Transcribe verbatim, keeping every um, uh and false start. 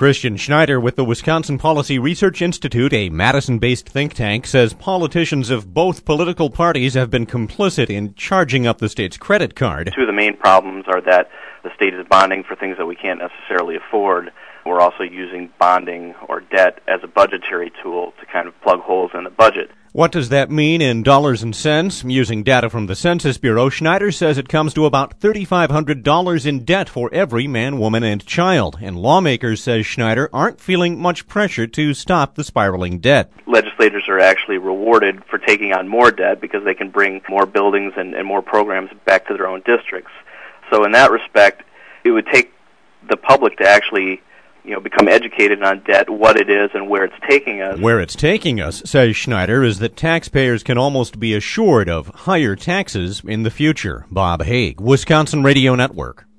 Christian Schneider with the Wisconsin Policy Research Institute, a Madison-based think tank, says politicians of both political parties have been complicit in charging up the state's credit card. Two of the main problems are that the state is bonding for things that we can't necessarily afford. We're also using bonding or debt as a budgetary tool to kind of plug holes in the budget. What does that mean in dollars and cents? Using data from the Census Bureau, Schneider says it comes to about three thousand five hundred dollars in debt for every man, woman, and child. And lawmakers, says Schneider, aren't feeling much pressure to stop the spiraling debt. Legislators are actually rewarded for taking on more debt because they can bring more buildings and, and more programs back to their own districts. So in that respect, it would take the public to actually you know, become educated on debt, what it is, and where it's taking us. Where it's taking us, says Schneider, is that taxpayers can almost be assured of higher taxes in the future. Bob Haig, Wisconsin Radio Network.